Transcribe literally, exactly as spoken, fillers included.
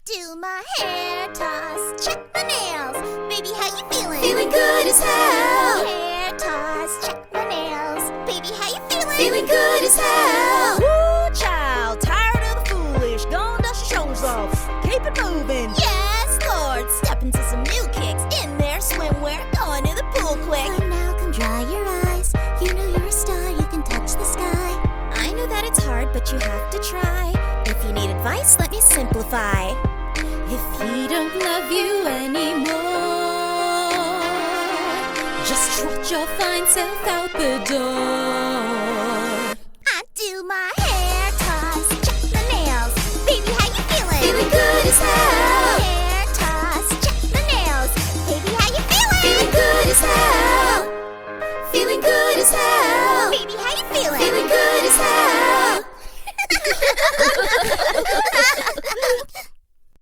do my hair toss, check my nails. Baby, how you feeling? Feeling good as hell. Hair toss, check my nails. Baby, how you feeling? Feeling good as hell. Woo, child, tired of the foolish. Gonna dust your shoulders off. Keep it moving. Yes, Lord, step into some new kicks. In there, swimwear, going to the pool quick. Come now, come dry your eyes. You know you're a star, you can touch the sky. I know that it's hard, but you have to try. If you need advice, let me simplify. If he don't love you anymore, just trot your fine self out the door. I do my